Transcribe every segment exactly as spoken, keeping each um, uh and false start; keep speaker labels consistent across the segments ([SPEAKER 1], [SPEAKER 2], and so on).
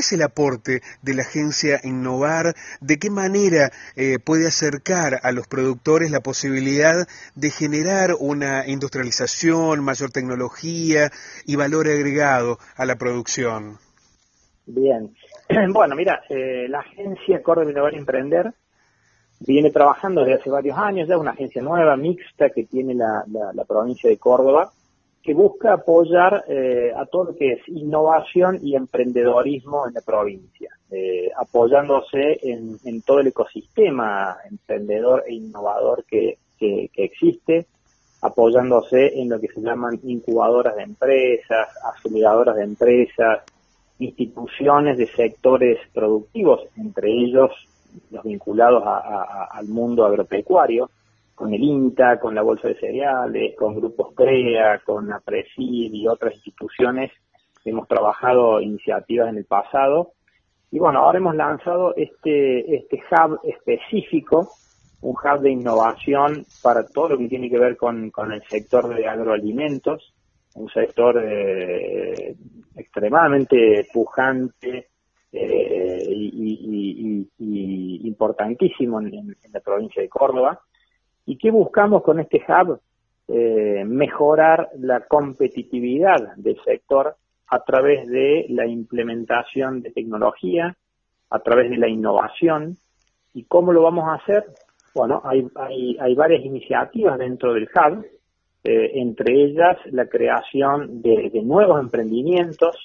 [SPEAKER 1] es el aporte de la agencia Innovar? ¿De qué manera eh, puede acercar a los productores la posibilidad de generar una industrialización, mayor tecnología y valor agregado a la producción?
[SPEAKER 2] Bien, bueno, mira, eh, la agencia Córdoba Innovar y Emprender viene trabajando desde hace varios años, ya una agencia nueva, mixta, que tiene la, la, la provincia de Córdoba, que busca apoyar eh, a todo lo que es innovación y emprendedorismo en la provincia, eh, apoyándose en, en todo el ecosistema emprendedor e innovador que, que, que existe, apoyándose en lo que se llaman incubadoras de empresas, aceleradoras de empresas, instituciones de sectores productivos, entre ellos los vinculados a, a, al mundo agropecuario, con el INTA, con la Bolsa de Cereales, con Grupos CREA, con APRESID y otras instituciones. Hemos trabajado iniciativas en el pasado y bueno, ahora hemos lanzado este, este hub específico, un hub de innovación para todo lo que tiene que ver con, con el sector de agroalimentos, un sector eh, extremadamente pujante eh, y, y, y, y importantísimo en, en la provincia de Córdoba. ¿Y qué buscamos con este hub? Eh, mejorar la competitividad del sector a través de la implementación de tecnología, a través de la innovación. ¿Y cómo lo vamos a hacer? Bueno, hay, hay, hay varias iniciativas dentro del hub, eh, entre ellas la creación de, de nuevos emprendimientos,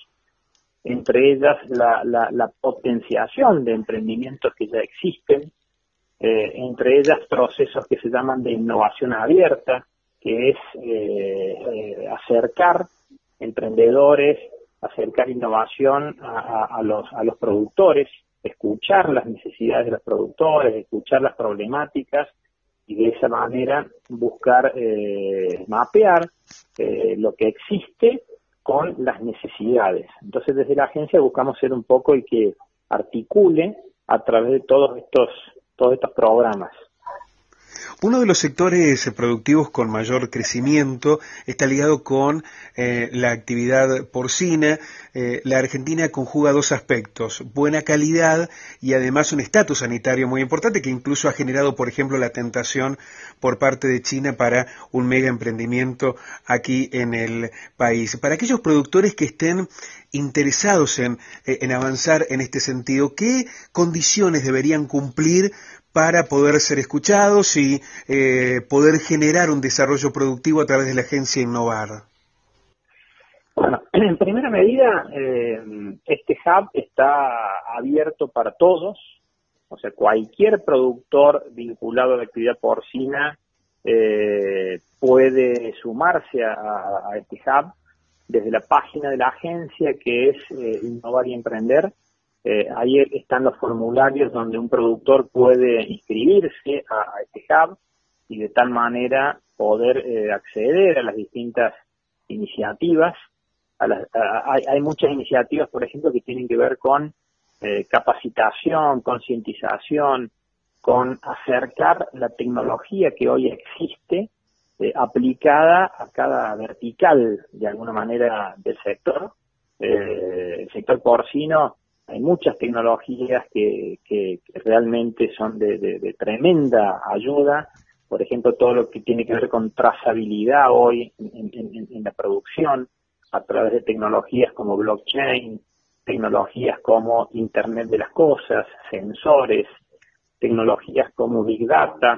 [SPEAKER 2] entre ellas la, la, la potenciación de emprendimientos que ya existen, Eh, entre ellas procesos que se llaman de innovación abierta, que es eh, eh, acercar emprendedores, acercar innovación a, a, a, los, a los productores, escuchar las necesidades de los productores, escuchar las problemáticas y de esa manera buscar eh, mapear eh, lo que existe con las necesidades. Entonces desde la agencia buscamos ser un poco el que articule a través de todos estos todos estos programas.
[SPEAKER 1] Uno de los sectores productivos con mayor crecimiento está ligado con eh, la actividad porcina. Eh, la Argentina conjuga dos aspectos: buena calidad y además un estatus sanitario muy importante, que incluso ha generado, por ejemplo, la tentación por parte de China para un mega emprendimiento aquí en el país. Para aquellos productores que estén interesados en, en avanzar en este sentido, ¿qué condiciones deberían cumplir para poder ser escuchados y eh, poder generar un desarrollo productivo a través de la agencia Innovar?
[SPEAKER 2] Bueno, en primera medida, eh, este hub está abierto para todos, o sea, cualquier productor vinculado a la actividad porcina eh, puede sumarse a, a este hub desde la página de la agencia, que es eh, Innovar y Emprender. Eh, ahí están los formularios donde un productor puede inscribirse a, a este hub y de tal manera poder eh, acceder a las distintas iniciativas. A las, a, hay, hay muchas iniciativas, por ejemplo, que tienen que ver con eh, capacitación, concientización, con acercar la tecnología que hoy existe eh, aplicada a cada vertical, de alguna manera, del sector. Eh, el sector porcino, hay muchas tecnologías que, que, que realmente son de, de, de tremenda ayuda. Por ejemplo, todo lo que tiene que ver con trazabilidad hoy en, en, en la producción, a través de tecnologías como blockchain, tecnologías como Internet de las Cosas, sensores, tecnologías como Big Data.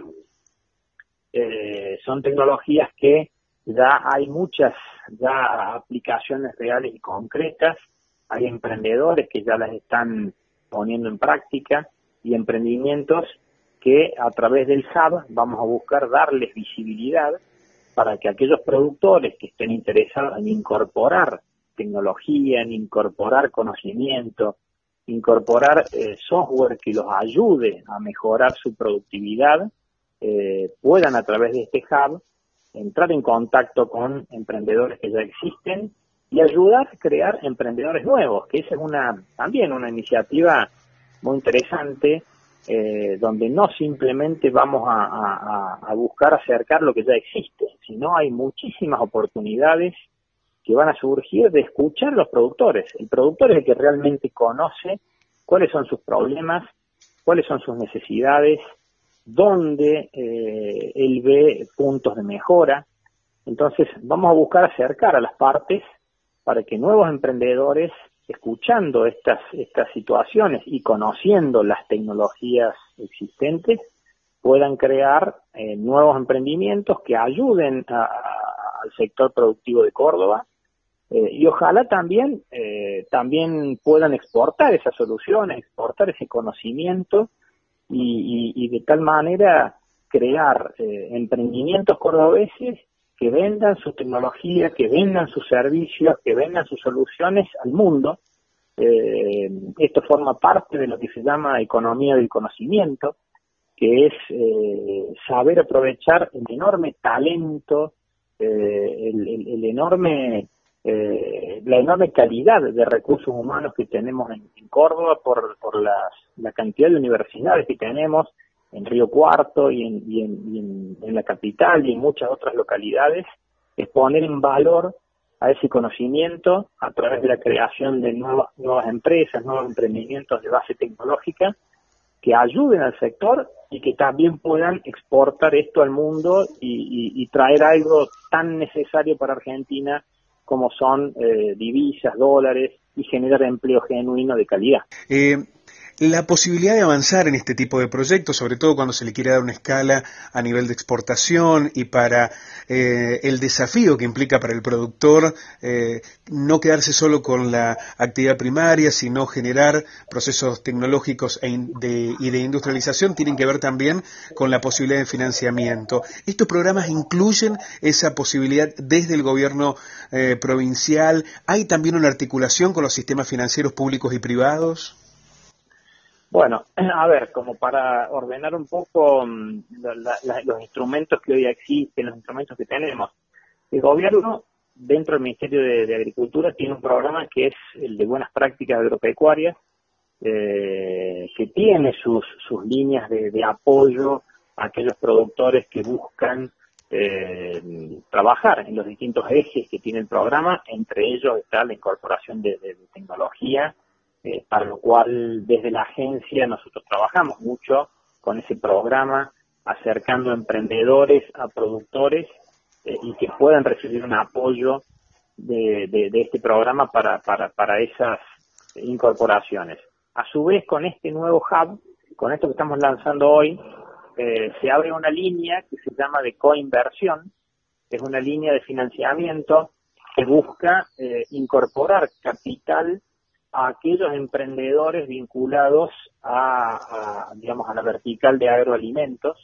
[SPEAKER 2] Eh, son tecnologías que ya hay muchas ya aplicaciones reales y concretas. Hay emprendedores que ya las están poniendo en práctica y emprendimientos que a través del hub vamos a buscar darles visibilidad para que aquellos productores que estén interesados en incorporar tecnología, en incorporar conocimiento, incorporar eh, software que los ayude a mejorar su productividad, eh, puedan a través de este hub entrar en contacto con emprendedores que ya existen y ayudar a crear emprendedores nuevos, que esa es una también una iniciativa muy interesante, eh, donde no simplemente vamos a, a, a buscar acercar lo que ya existe, sino hay muchísimas oportunidades que van a surgir de escuchar a los productores. El productor es el que realmente conoce cuáles son sus problemas, cuáles son sus necesidades, dónde eh, él ve puntos de mejora. Entonces vamos a buscar acercar a las partes para que nuevos emprendedores, escuchando estas, estas situaciones y conociendo las tecnologías existentes, puedan crear eh, nuevos emprendimientos que ayuden a, a, al sector productivo de Córdoba, eh, y ojalá también, eh, también puedan exportar esas soluciones, exportar ese conocimiento y, y, y de tal manera crear eh, emprendimientos cordobeses que vendan su tecnología, que vendan sus servicios, que vendan sus soluciones al mundo. Eh, esto forma parte de lo que se llama economía del conocimiento, que es eh, saber aprovechar el enorme talento, eh, el, el, el enorme, eh, la enorme calidad de recursos humanos que tenemos en, en Córdoba por, por las, la cantidad de universidades que tenemos en Río Cuarto y, en, y, en, y en, en la capital y en muchas otras localidades, es poner en valor a ese conocimiento a través de la creación de nuevas, nuevas empresas, nuevos emprendimientos de base tecnológica que ayuden al sector y que también puedan exportar esto al mundo y, y, y traer algo tan necesario para Argentina como son eh, divisas, dólares y generar empleo genuino de calidad.
[SPEAKER 1] Eh... La posibilidad de avanzar en este tipo de proyectos, sobre todo cuando se le quiere dar una escala a nivel de exportación y para eh, el desafío que implica para el productor eh, no quedarse solo con la actividad primaria, sino generar procesos tecnológicos e in, de, y de industrialización, tienen que ver también con la posibilidad de financiamiento. ¿Estos programas incluyen esa posibilidad desde el gobierno eh, provincial? ¿Hay también una articulación con los sistemas financieros públicos y privados?
[SPEAKER 2] Bueno, a ver, como para ordenar un poco la, la, los instrumentos que hoy existen, los instrumentos que tenemos. El gobierno, dentro del Ministerio de, de Agricultura, tiene un programa que es el de buenas prácticas agropecuarias, eh, que tiene sus, sus líneas de, de apoyo a aquellos productores que buscan eh, trabajar en los distintos ejes que tiene el programa. Entre ellos está la incorporación de, de, de tecnología, Eh, para lo cual desde la agencia nosotros trabajamos mucho con ese programa, acercando emprendedores a productores eh, y que puedan recibir un apoyo de, de, de este programa para, para, para esas incorporaciones. A su vez, con este nuevo hub, con esto que estamos lanzando hoy, eh, se abre una línea que se llama de coinversión, que es una línea de financiamiento que busca eh, incorporar capital a aquellos emprendedores vinculados a, a, digamos, a la vertical de agroalimentos.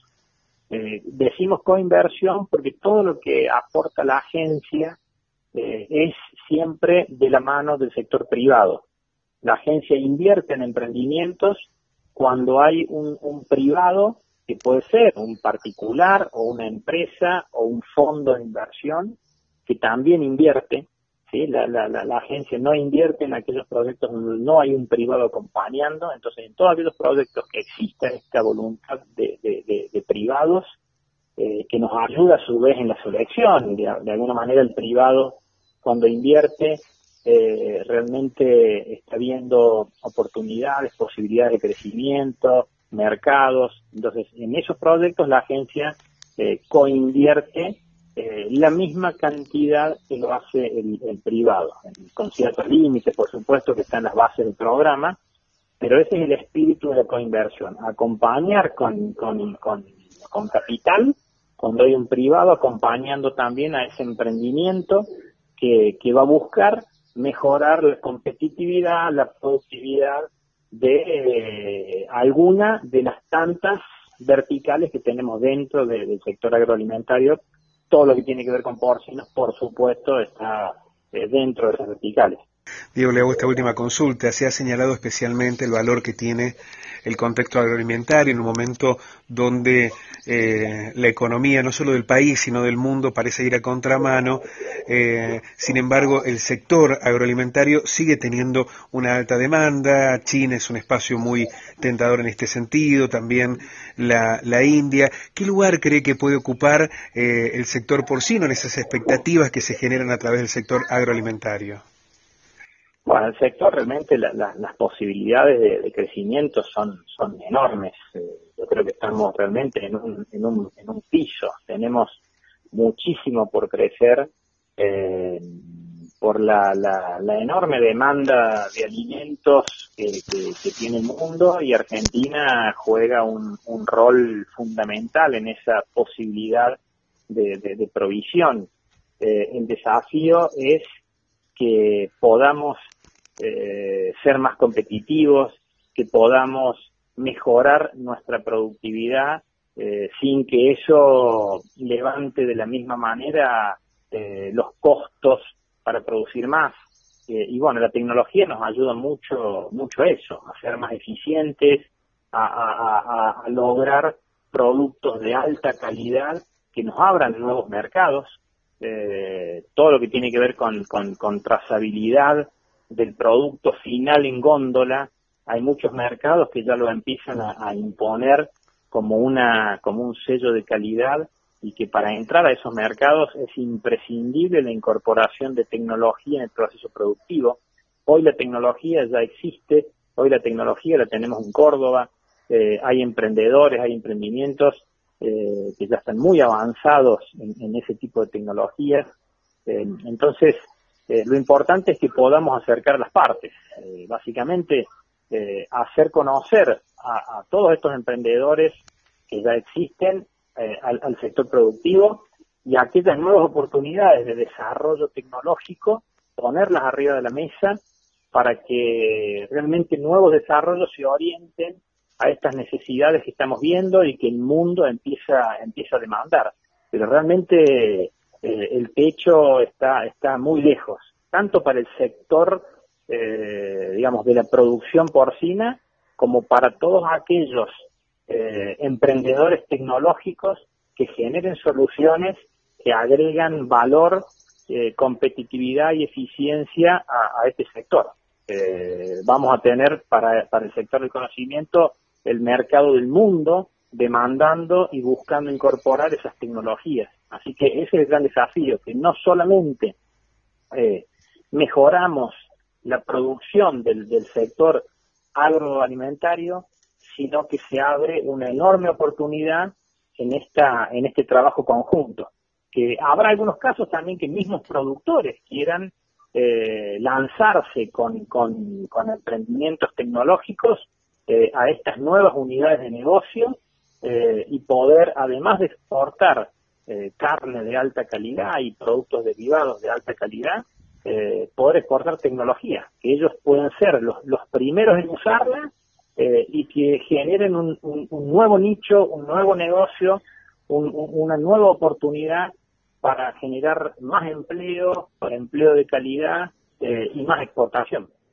[SPEAKER 2] Eh, decimos coinversión porque todo lo que aporta la agencia eh, es siempre de la mano del sector privado. La agencia invierte en emprendimientos cuando hay un, un privado, que puede ser un particular o una empresa o un fondo de inversión, que también invierte. ¿Sí? La, la, la, la agencia no invierte en aquellos proyectos donde no hay un privado acompañando. Entonces, en todos aquellos proyectos que exista esta voluntad de, de, de, de privados, eh, que nos ayuda a su vez en la selección. De, de alguna manera el privado, cuando invierte, eh, realmente está viendo oportunidades, posibilidades de crecimiento, mercados. Entonces, en esos proyectos la agencia eh, coinvierte Eh, la misma cantidad que lo hace el, el privado, con ciertos límites, por supuesto, que están en las bases del programa, pero ese es el espíritu de la coinversión, acompañar con, con, con, con capital, cuando hay un privado acompañando también a ese emprendimiento que, que va a buscar mejorar la competitividad, la productividad de eh, alguna de las tantas verticales que tenemos dentro de, del sector agroalimentario. Todo lo que tiene que ver con porcinos, por supuesto, está eh, dentro de esas verticales.
[SPEAKER 1] Diego, le hago esta última consulta. Se ha señalado especialmente el valor que tiene el contexto agroalimentario en un momento donde eh, la economía no solo del país sino del mundo parece ir a contramano. Eh, sin embargo, el sector agroalimentario sigue teniendo una alta demanda. China es un espacio muy tentador en este sentido, también la, la India. ¿Qué lugar cree que puede ocupar eh, el sector porcino en esas expectativas que se generan a través del sector agroalimentario?
[SPEAKER 2] Bueno, el sector realmente la, la, las posibilidades de, de crecimiento son son enormes. Eh, yo creo que estamos realmente en un, en un, en un piso. Tenemos muchísimo por crecer eh, por la, la, la enorme demanda de alimentos que, que, que tiene el mundo, y Argentina juega un, un rol fundamental en esa posibilidad de, de, de provisión. Eh, el desafío es que podamos eh, ser más competitivos, que podamos mejorar nuestra productividad eh, sin que eso levante de la misma manera eh, los costos para producir más. Eh, y bueno, la tecnología nos ayuda mucho mucho a eso, a ser más eficientes, a, a, a, a lograr productos de alta calidad que nos abran nuevos mercados. Eh, todo lo que tiene que ver con, con, con trazabilidad del producto final en góndola, hay muchos mercados que ya lo empiezan a, a imponer como una como un sello de calidad, y que para entrar a esos mercados es imprescindible la incorporación de tecnología en el proceso productivo. Hoy la tecnología ya existe, hoy la tecnología la tenemos en Córdoba, eh, hay emprendedores, hay emprendimientos Eh, que ya están muy avanzados en, en ese tipo de tecnologías. Eh, entonces, eh, lo importante es que podamos acercar las partes. Eh, básicamente, eh, hacer conocer a, a todos estos emprendedores que ya existen eh, al, al sector productivo, y aquellas nuevas oportunidades de desarrollo tecnológico, ponerlas arriba de la mesa para que realmente nuevos desarrollos se orienten a estas necesidades que estamos viendo y que el mundo empieza empieza a demandar. Pero realmente eh, el techo está está muy lejos, tanto para el sector, eh, digamos, de la producción porcina, como para todos aquellos eh, emprendedores tecnológicos que generen soluciones que agregan valor, eh, competitividad y eficiencia a, a este sector. Eh, vamos a tener para, para el sector del conocimiento el mercado del mundo demandando y buscando incorporar esas tecnologías. Así que ese es el gran desafío, que no solamente eh, mejoramos la producción del, del sector agroalimentario, sino que se abre una enorme oportunidad en esta en este trabajo conjunto. Que habrá algunos casos también que mismos productores quieran eh, lanzarse con, con, con emprendimientos tecnológicos Eh, a estas nuevas unidades de negocio eh, y poder, además de exportar eh, carne de alta calidad y productos derivados de alta calidad, eh, poder exportar tecnología, que ellos puedan ser los, los primeros en usarla eh, y que generen un, un, un nuevo nicho, un nuevo negocio, un, un, una nueva oportunidad para generar más empleo, para empleo de calidad eh, y más exportación.